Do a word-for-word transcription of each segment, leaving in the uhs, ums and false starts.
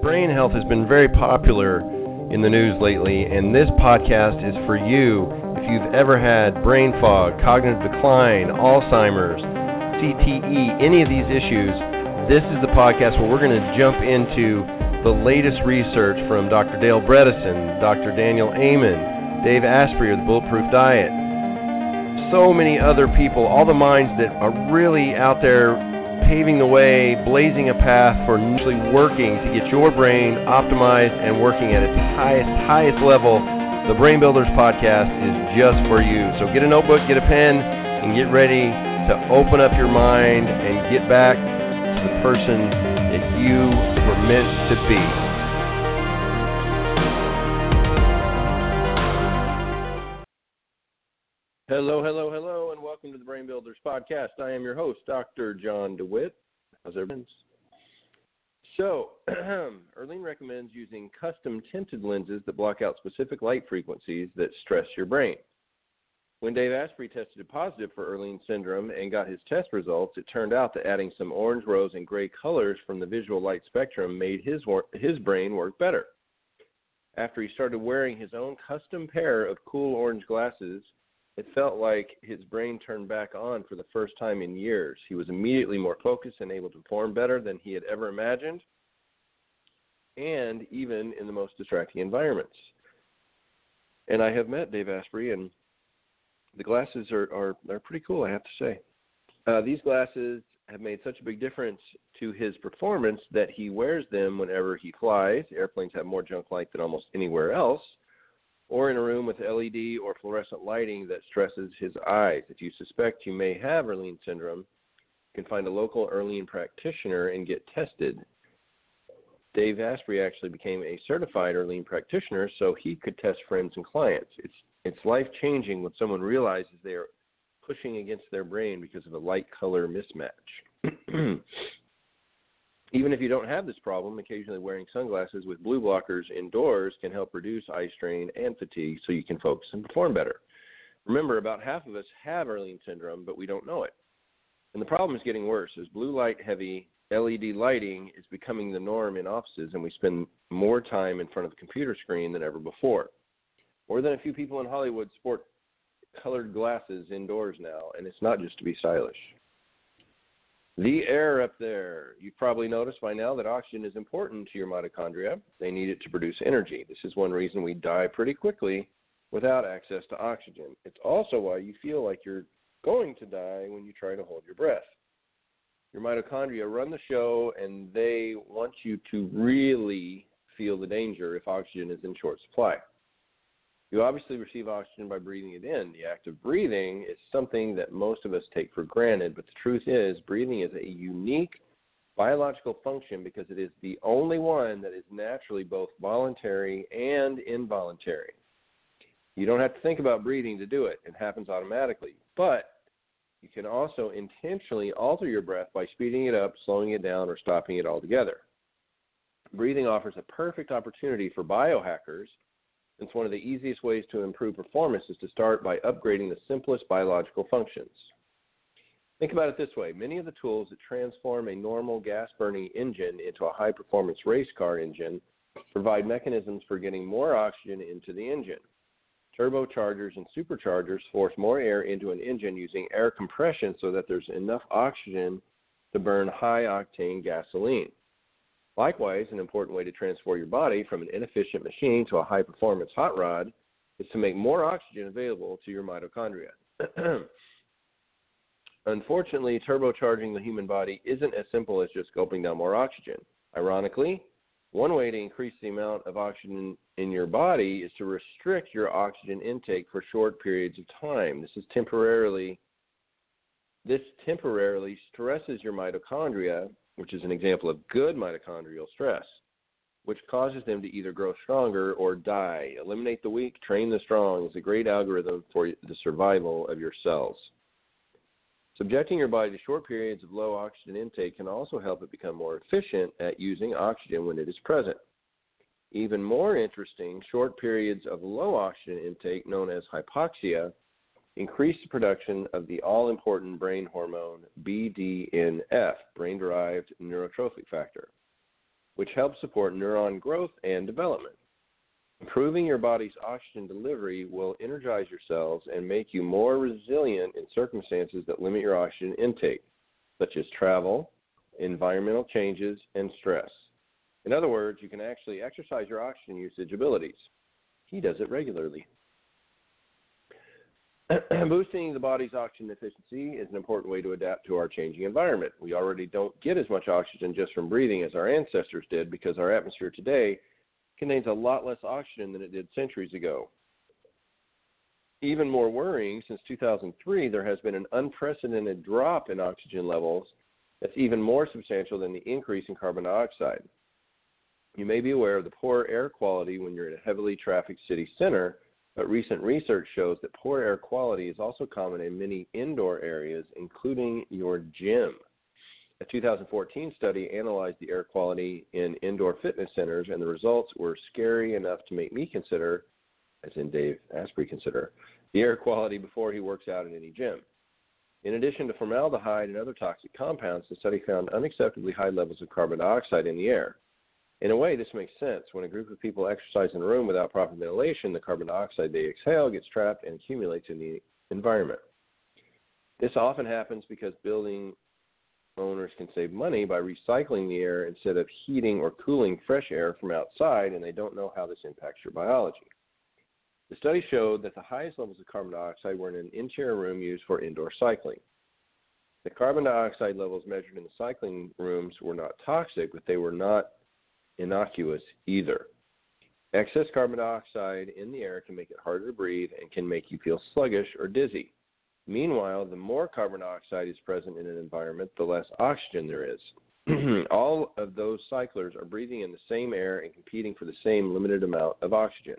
Brain health has been very popular in the news lately, and this podcast is for you if you've ever had brain fog, cognitive decline, Alzheimer's, C T E, any of these issues. This is the podcast where we're going to jump into the latest research from Doctor Dale Bredesen, Doctor Daniel Amen, Dave Asprey of the Bulletproof Diet, so many other people, all the minds that are really out there paving the way, blazing a path for actually working to get your brain optimized and working at its highest, highest level. The Brain Builders Podcast is just for you. So get a notebook, get a pen, and get ready to open up your mind and get back to the person that you were meant to be. Hello, hello, hello, and welcome to the Brain Builders Podcast. I am your host, Doctor John DeWitt. How's everyone? So, Erling recommends using custom tinted lenses that block out specific light frequencies that stress your brain. When Dave Asprey tested positive for Erling syndrome and got his test results, it turned out that adding some orange, rose, and gray colors from the visual light spectrum made his, his brain work better. After he started wearing his own custom pair of cool orange glasses, it felt like his brain turned back on for the first time in years. He was immediately more focused and able to perform better than he had ever imagined, and even in the most distracting environments. And I have met Dave Asprey, and the glasses are, are, are pretty cool, I have to say. Uh, these glasses have made such a big difference to his performance that he wears them whenever he flies. Airplanes have more junk light than almost anywhere else, or in a room with L E D or fluorescent lighting that stresses his eyes. If you suspect you may have Erling syndrome, you can find a local Erling practitioner and get tested. Dave Asprey actually became a certified Erling practitioner so he could test friends and clients. It's it's life-changing when someone realizes they are pushing against their brain because of a light-color mismatch. Even if you don't have this problem, occasionally wearing sunglasses with blue blockers indoors can help reduce eye strain and fatigue so you can focus and perform better. Remember, about half of us have Erling syndrome, but we don't know it. And the problem is getting worse as blue light-heavy L E D lighting is becoming the norm in offices, and we spend more time in front of the computer screen than ever before. More than a few people in Hollywood sport colored glasses indoors now, and it's not just to be stylish. The air up there. You've probably noticed by now that oxygen is important to your mitochondria. They need it to produce energy. This is one reason we die pretty quickly without access to oxygen. It's also why you feel like you're going to die when you try to hold your breath. Your mitochondria run the show, and they want you to really feel the danger if oxygen is in short supply. You obviously receive oxygen by breathing it in. The act of breathing is something that most of us take for granted, but the truth is breathing is a unique biological function because it is the only one that is naturally both voluntary and involuntary. You don't have to think about breathing to do it. It happens automatically. But you can also intentionally alter your breath by speeding it up, slowing it down, or stopping it altogether. Breathing offers a perfect opportunity for biohackers. It's one of the easiest ways to improve performance is to start by upgrading the simplest biological functions. Think about it this way. Many of the tools that transform a normal gas-burning engine into a high-performance race car engine provide mechanisms for getting more oxygen into the engine. Turbochargers and superchargers force more air into an engine using air compression so that there's enough oxygen to burn high-octane gasoline. Likewise, an important way to transform your body from an inefficient machine to a high-performance hot rod is to make more oxygen available to your mitochondria. Unfortunately, turbocharging the human body isn't as simple as just gulping down more oxygen. Ironically, one way to increase the amount of oxygen in your body is to restrict your oxygen intake for short periods of time. This is temporarily, this temporarily stresses your mitochondria, which is an example of good mitochondrial stress, which causes them to either grow stronger or die. Eliminate the weak, train the strong is a great algorithm for the survival of your cells. Subjecting your body to short periods of low oxygen intake can also help it become more efficient at using oxygen when it is present. Even more interesting, short periods of low oxygen intake, known as hypoxia, increase the production of the all-important brain hormone B D N F, brain-derived neurotrophic factor. which helps support neuron growth and development. Improving your body's oxygen delivery will energize your cells and make you more resilient in circumstances that limit your oxygen intake, such as travel, environmental changes, and stress. In other words, you can actually exercise your oxygen usage abilities. He does it regularly. Boosting the body's oxygen efficiency is an important way to adapt to our changing environment. We already don't get as much oxygen just from breathing as our ancestors did because our atmosphere today contains a lot less oxygen than it did centuries ago. Even more worrying, since two thousand three, there has been an unprecedented drop in oxygen levels that's even more substantial than the increase in carbon dioxide. You may be aware of the poor air quality when you're in a heavily trafficked city center, but recent research shows that poor air quality is also common in many indoor areas, including your gym. A two thousand fourteen study analyzed the air quality in indoor fitness centers, and the results were scary enough to make me consider, as in Dave Asprey consider, the air quality before he works out in any gym. In addition to formaldehyde and other toxic compounds, the study found unacceptably high levels of carbon dioxide in the air. In a way, this makes sense. When a group of people exercise in a room without proper ventilation, the carbon dioxide they exhale gets trapped and accumulates in the environment. This often happens because building owners can save money by recycling the air instead of heating or cooling fresh air from outside, and they don't know how this impacts your biology. The study showed that the highest levels of carbon dioxide were in an interior room used for indoor cycling. The carbon dioxide levels measured in the cycling rooms were not toxic, but they were not innocuous either. Excess carbon dioxide in the air can make it harder to breathe and can make you feel sluggish or dizzy. Meanwhile, the more carbon dioxide is present in an environment, the less oxygen there is. All of those cyclers are breathing in the same air and competing for the same limited amount of oxygen.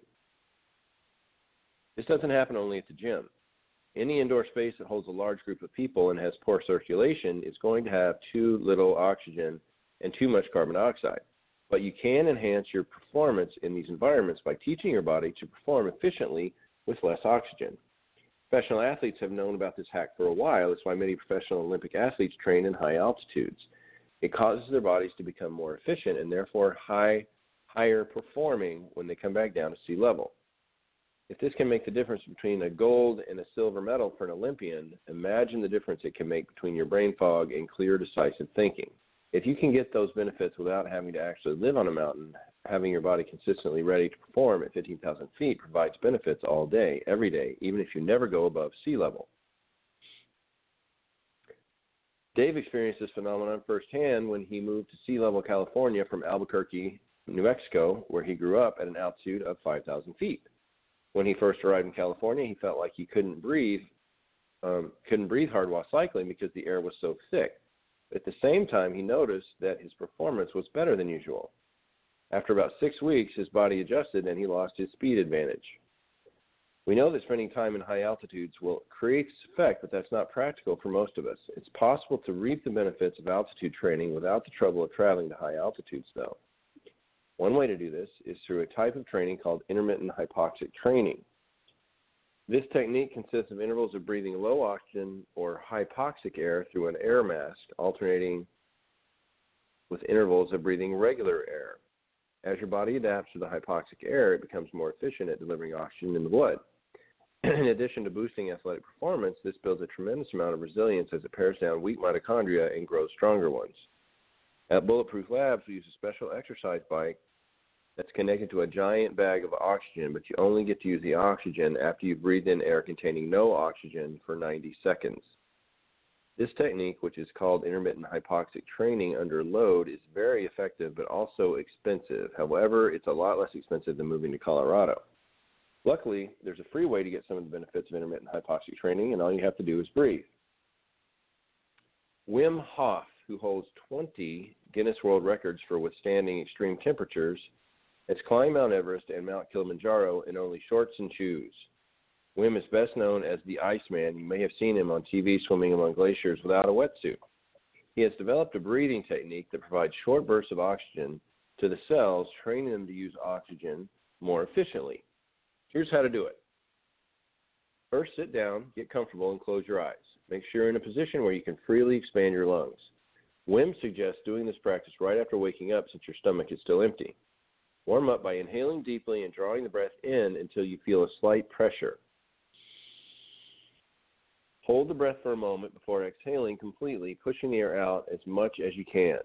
This doesn't happen only at the gym. Any indoor space that holds a large group of people and has poor circulation is going to have too little oxygen and too much carbon dioxide. But you can enhance your performance in these environments by teaching your body to perform efficiently with less oxygen. Professional athletes have known about this hack for a while. That's why many professional Olympic athletes train in high altitudes. It causes their bodies to become more efficient and therefore high, higher performing when they come back down to sea level. If this can make the difference between a gold and a silver medal for an Olympian, imagine the difference it can make between your brain fog and clear, decisive thinking. If you can get those benefits without having to actually live on a mountain, having your body consistently ready to perform at fifteen thousand feet provides benefits all day, every day, even if you never go above sea level. Dave experienced this phenomenon firsthand when he moved to sea level California from Albuquerque, New Mexico, where he grew up at an altitude of five thousand feet. When he first arrived in California, he felt like he couldn't breathe, um, couldn't breathe hard while cycling because the air was so thick. At the same time, he noticed that his performance was better than usual. After about six weeks, his body adjusted and he lost his speed advantage. We know that spending time in high altitudes will create this effect, but that's not practical for most of us. It's possible to reap the benefits of altitude training without the trouble of traveling to high altitudes, though. One way to do this is through a type of training called intermittent hypoxic training. This technique consists of intervals of breathing low oxygen or hypoxic air through an air mask, alternating with intervals of breathing regular air. As your body adapts to the hypoxic air, it becomes more efficient at delivering oxygen in the blood. In addition to boosting athletic performance, this builds a tremendous amount of resilience as it pares down weak mitochondria and grows stronger ones. At Bulletproof Labs, we use a special exercise bike that's connected to a giant bag of oxygen, but you only get to use the oxygen after you've breathed in air containing no oxygen for ninety seconds. This technique, which is called intermittent hypoxic training under load, is very effective but also expensive. However, it's a lot less expensive than moving to Colorado. Luckily, there's a free way to get some of the benefits of intermittent hypoxic training, and all you have to do is breathe. Wim Hof, who holds twenty Guinness World Records for withstanding extreme temperatures, has climbed Mount Everest and Mount Kilimanjaro in only shorts and shoes. Wim is best known as the Iceman. You may have seen him on T V swimming among glaciers without a wetsuit. He has developed a breathing technique that provides short bursts of oxygen to the cells, training them to use oxygen more efficiently. Here's how to do it. First, sit down, get comfortable, and close your eyes. Make sure you're in a position where you can freely expand your lungs. Wim suggests doing this practice right after waking up since your stomach is still empty. Warm up by inhaling deeply and drawing the breath in until you feel a slight pressure. Hold the breath for a moment before exhaling completely, pushing the air out as much as you can.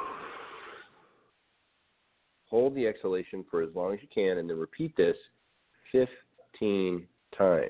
Hold the exhalation for as long as you can, and then repeat this fifteen times.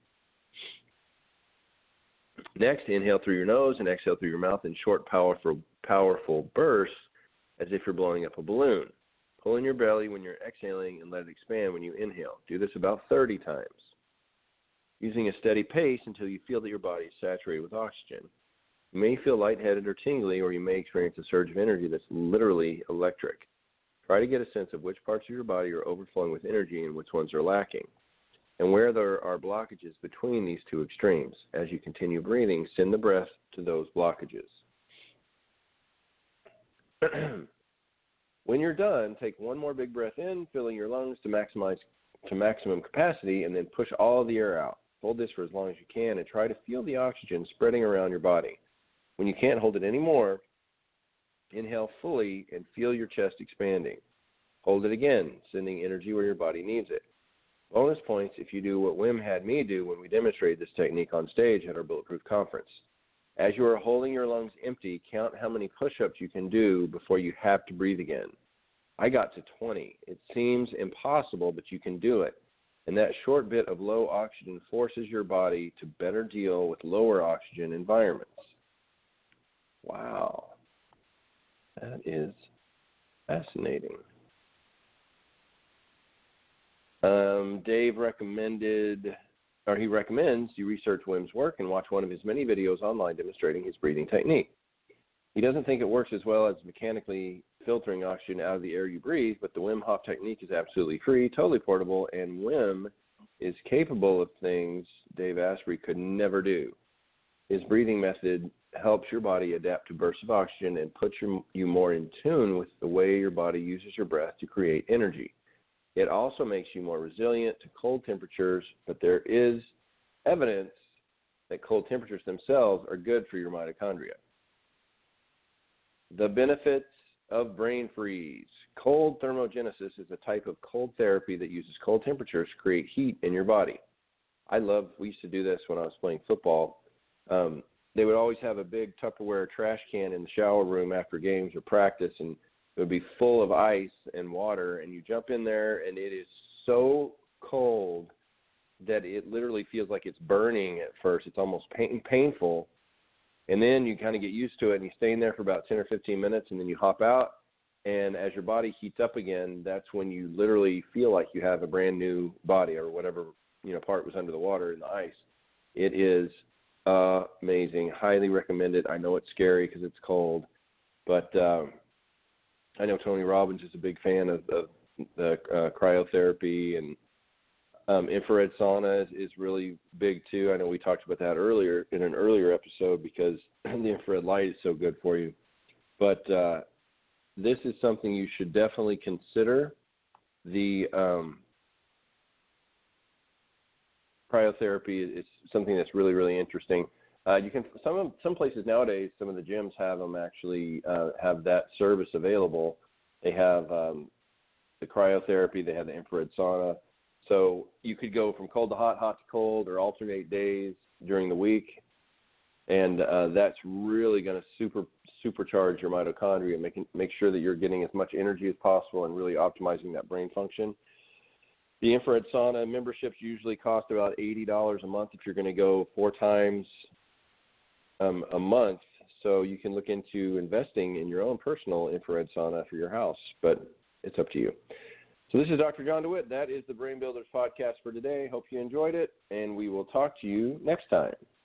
Next, inhale through your nose and exhale through your mouth in short, powerful, powerful bursts as if you're blowing up a balloon. Pull in your belly when you're exhaling and let it expand when you inhale. Do this about thirty times, using a steady pace until you feel that your body is saturated with oxygen. You may feel lightheaded or tingly, or you may experience a surge of energy that's literally electric. Try to get a sense of which parts of your body are overflowing with energy and which ones are lacking, and where there are blockages between these two extremes. As you continue breathing, send the breath to those blockages. When you're done, take one more big breath in, filling your lungs to maximize to maximum capacity, and then push all of the air out. Hold this for as long as you can and try to feel the oxygen spreading around your body. When you can't hold it anymore, inhale fully and feel your chest expanding. Hold it again, sending energy where your body needs it. Bonus points if you do what Wim had me do when we demonstrated this technique on stage at our Bulletproof Conference. As you are holding your lungs empty, count how many push-ups you can do before you have to breathe again. I got to twenty. It seems impossible, but you can do it. And that short bit of low oxygen forces your body to better deal with lower oxygen environments. Wow. That is fascinating. Um, Dave recommended, or he recommends you research Wim's work and watch one of his many videos online demonstrating his breathing technique. He doesn't think it works as well as mechanically filtering oxygen out of the air you breathe, but the Wim Hof technique is absolutely free, totally portable, and Wim is capable of things Dave Asprey could never do. His breathing method helps your body adapt to bursts of oxygen and puts your, you more in tune with the way your body uses your breath to create energy. It also makes you more resilient to cold temperatures, but there is evidence that cold temperatures themselves are good for your mitochondria. The benefits of brain freeze. Cold thermogenesis is a type of cold therapy that uses cold temperatures to create heat in your body. I love, we used to do this when I was playing football. Um, they would always have a big Tupperware trash can in the shower room after games or practice, and it would be full of ice and water, and you jump in there, and it is so cold that it literally feels like it's burning at first. It's almost pain, painful. And then you kind of get used to it, and you stay in there for about ten or fifteen minutes, and then you hop out. And as your body heats up again, that's when you literally feel like you have a brand new body or whatever, you know, part was under the water in the ice. It is uh, amazing. Highly recommended. I know it's scary because it's cold, but um, I know Tony Robbins is a big fan of, of the uh, cryotherapy, and Um, infrared sauna is, is really big too. I know we talked about that earlier in an earlier episode because the infrared light is so good for you. But uh, this is something you should definitely consider. The um, cryotherapy is something that's really, really interesting. Uh, you can some of, some places nowadays, some of the gyms have them actually uh, have that service available. They have um, the cryotherapy. They have the infrared sauna. So you could go from cold to hot, hot to cold, or alternate days during the week, and uh, that's really going to super supercharge your mitochondria, making make sure that you're getting as much energy as possible and really optimizing that brain function. The infrared sauna memberships usually cost about eighty dollars a month if you're going to go four times um, a month. So you can look into investing in your own personal infrared sauna for your house, but it's up to you. So this is Doctor John DeWitt. That is the Brain Builders podcast for today. Hope you enjoyed it, and we will talk to you next time.